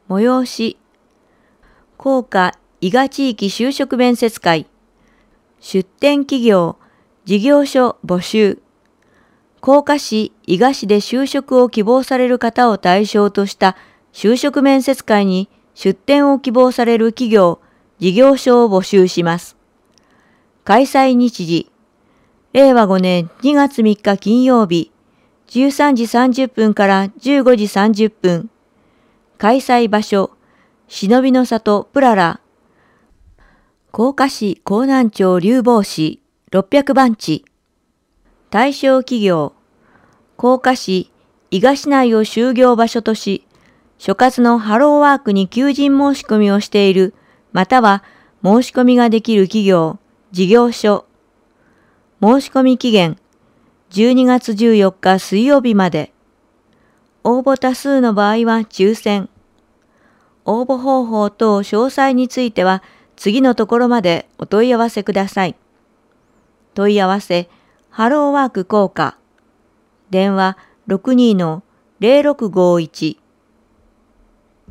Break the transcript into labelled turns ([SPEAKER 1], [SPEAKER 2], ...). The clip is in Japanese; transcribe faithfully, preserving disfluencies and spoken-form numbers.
[SPEAKER 1] 催し、甲賀伊賀地域就職面接会、出展企業、事業所募集、甲賀市、伊賀市で就職を希望される方を対象とした就職面接会に出展を希望される企業、事業所を募集します。開催日時、れいわごねんにがつみっか金曜日、じゅうさんじさんじゅっぷんからじゅうごじさんじゅっぷん。開催場所、忍びの里プララ。甲賀市江南町流房市ろっぴゃくばんち。対象企業、甲賀市伊賀市内を就業場所とし、所轄のハローワークに求人申し込みをしている、または申し込みができる企業、事業所。申し込み期限、じゅうにがつじゅうよっか水曜日まで。応募多数の場合は抽選。応募方法等詳細については次のところまでお問い合わせください。問い合わせ、ハローワーク甲賀。電話ろくにーのぜろろくごいち。